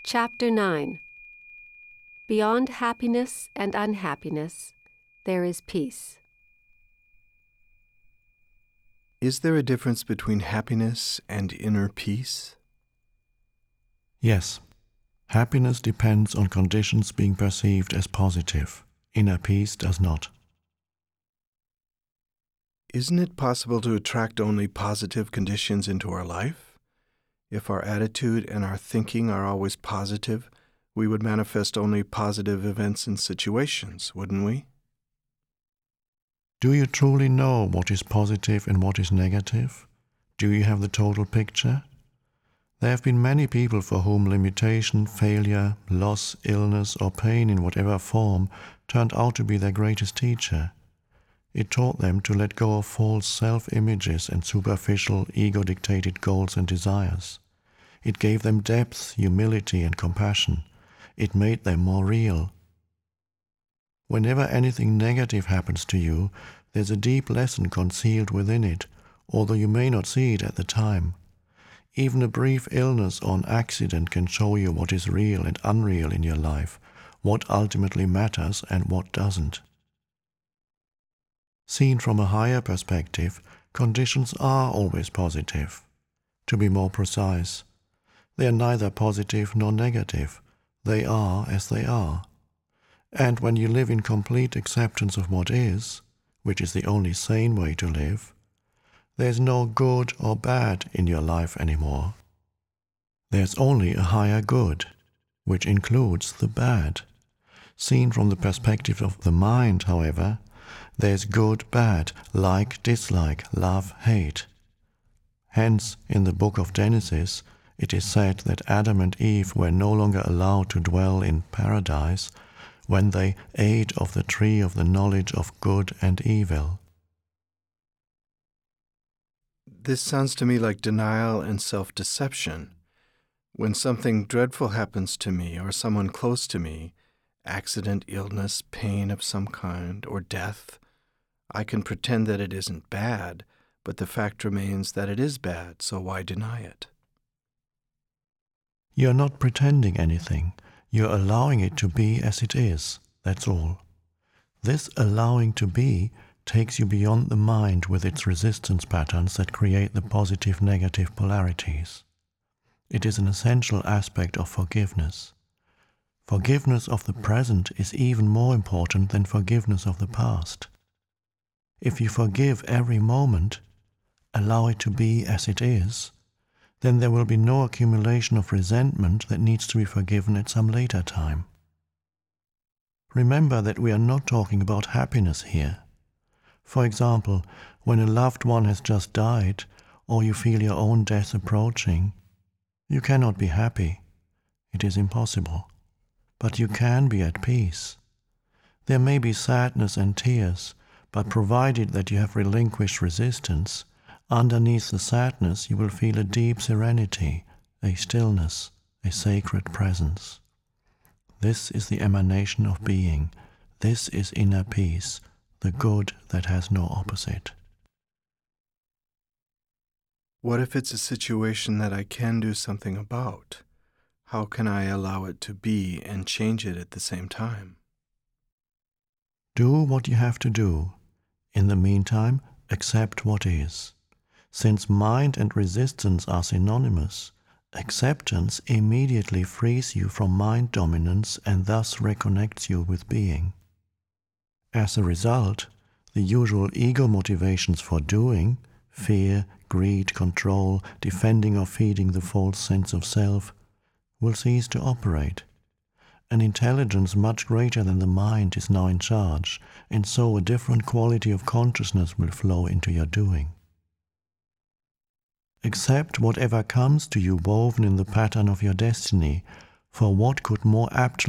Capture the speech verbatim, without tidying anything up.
Chapter nine. Beyond happiness and unhappiness, there is peace. Is there a difference between happiness and inner peace? Yes. Happiness depends on conditions being perceived as positive. Inner peace does not. Isn't it possible to attract only positive conditions into our life? If our attitude and our thinking are always positive, we would manifest only positive events and situations, wouldn't we? Do you truly know what is positive and what is negative? Do you have the total picture? There have been many people for whom limitation, failure, loss, illness, or pain in whatever form turned out to be their greatest teacher. It taught them to let go of false self-images and superficial, ego-dictated goals and desires. It gave them depth, humility, and compassion. It made them more real. Whenever anything negative happens to you, there's a deep lesson concealed within it, although you may not see it at the time. Even a brief illness or an accident can show you what is real and unreal in your life, what ultimately matters and what doesn't. Seen from a higher perspective, conditions are always positive. To be more precise, they are neither positive nor negative. They are as they are. And when you live in complete acceptance of what is, which is the only sane way to live, there's no good or bad in your life anymore. There's only a higher good, which includes the bad. Seen from the perspective of the mind, however, there's good, bad, like, dislike, love, hate. Hence, in the book of Genesis, it is said that Adam and Eve were no longer allowed to dwell in paradise when they ate of the tree of the knowledge of good and evil. This sounds to me like denial and self-deception. When something dreadful happens to me or someone close to me, accident, illness, pain of some kind, or death, I can pretend that it isn't bad, but the fact remains that it is bad, so why deny it? You're not pretending anything. You're allowing it to be as it is, that's all. This allowing to be takes you beyond the mind with its resistance patterns that create the positive-negative polarities. It is an essential aspect of forgiveness. Forgiveness of the present is even more important than forgiveness of the past. If you forgive every moment, allow it to be as it is, then there will be no accumulation of resentment that needs to be forgiven at some later time. Remember that we are not talking about happiness here. For example, when a loved one has just died, or you feel your own death approaching, you cannot be happy. It is impossible. But you can be at peace. There may be sadness and tears, but provided that you have relinquished resistance, underneath the sadness you will feel a deep serenity, a stillness, a sacred presence. This is the emanation of being. This is inner peace, the good that has no opposite. What if it's a situation that I can do something about? How can I allow it to be and change it at the same time? Do what you have to do. In the meantime, accept what is. Since mind and resistance are synonymous, acceptance immediately frees you from mind dominance and thus reconnects you with being. As a result, the usual ego motivations for doing, fear, greed, control, defending or feeding the false sense of self, will cease to operate. An intelligence much greater than the mind is now in charge, and so a different quality of consciousness will flow into your doing. Accept whatever comes to you woven in the pattern of your destiny, for what could more aptly